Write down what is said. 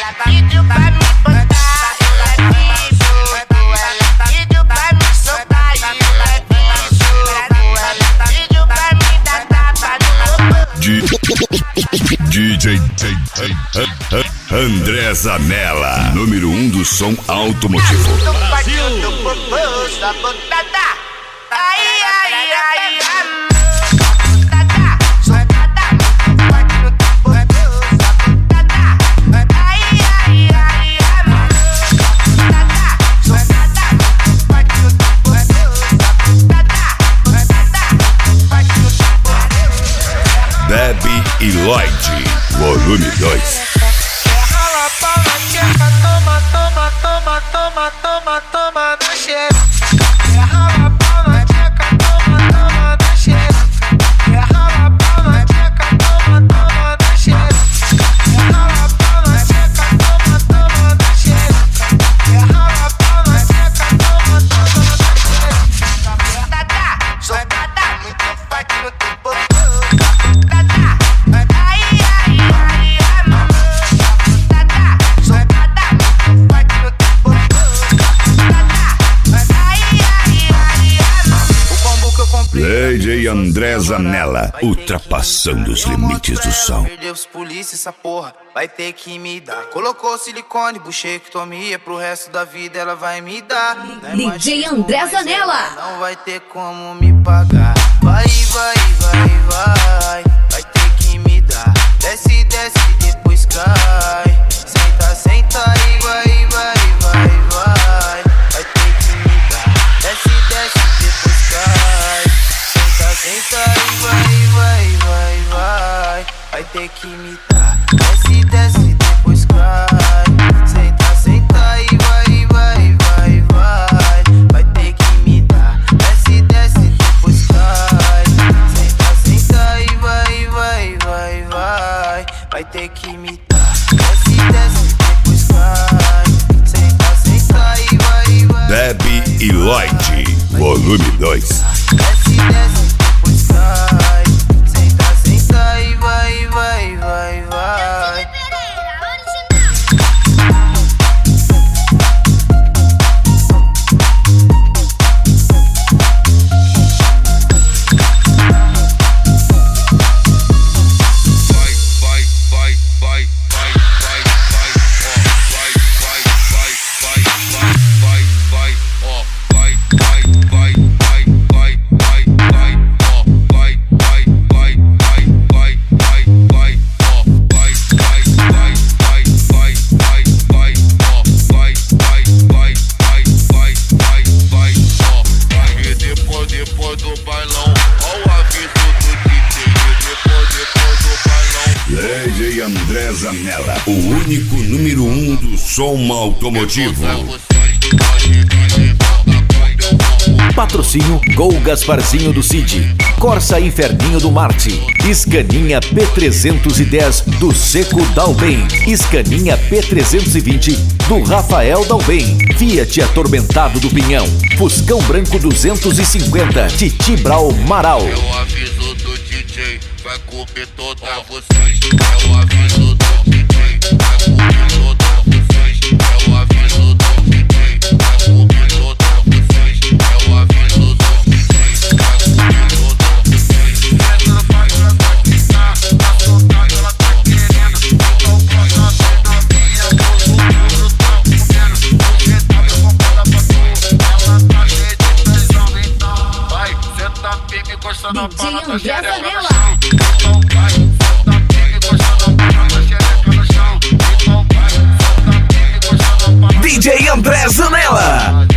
pediu pra me botar, ela quis, ela pediu pra me soltar, ela pediu pra me dar tapa no DJ André Zanella, número 1 do som automotivo. Brasil. Ai, ai, ai, Debbie e Lloyd, volume 2. Toma, toma, toma, toma, toma, toma na xereca. Rala pau na tcheca, toma, toma na xereca. Rala pau na tcheca, toma, toma na xereca. Rala pau na tcheca, toma, toma na xereca. Rala pau na tcheca, toma, toma na xereca. Soldada, muito forte no tempo. DJ André Zanella, ultrapassando os limites do som. Perdeu os polícia, essa porra vai ter que me dar. Colocou silicone, buchectomia, pro resto da vida ela vai me dar. DJ André Zanella. Não vai ter como me pagar. Vai, vai, vai, vai. Vai ter que me dar. Desce, desce, depois cai. Senta, senta e vai, vai, vai, vai. Vai ter que me dar. Desce, desce, depois cai. Senta e vai, vai, vai, vai. Vai ter que me dar. Desce, desce, depois cai. Senta, senta e vai, vai, vai, vai. Vai ter que me dar. Desce, desce, depois cai. Senta, senta e vai, vai, vai, vai. Vai ter que me dar. Desce, desce, depois cai. Senta, senta e vai, vai. Debbie e Lloyd, volume 2. Desce, desce. Sai, senta, senta e vai, vai, vai, vai. DJ André Zanella, o único número 1 do som automotivo. Patrocínio Gol Gasparzinho do Cid, Corsa Inferninho do Marte, Scania P310 do Seco Dalben, Scania P320 do Rafael Dalben, Fiat Atormentado do Pinhão, Fuscão Branco 250, Titi Brau Maral. É o aviso do DJ, vai comer toda vocês. É o aviso do DJ, vai comer toda vocês. É o aviso do DJ, vai comer toda vocês. É o aviso do DJ, vai comer toda vocês. Ela vai ficar, tá soltando, ela tá querendo. Tô com a novinha, tô comendo. Porque tá me comprando pra tu. Ela tá cheia de pressão, então vai, senta firme, encostando a palma da xereca no chão. Então vai, senta firme, encostando a palma da xereca no chão. Então vai, senta firme, encostando a palma da xereca no chão. DJ André Zanella.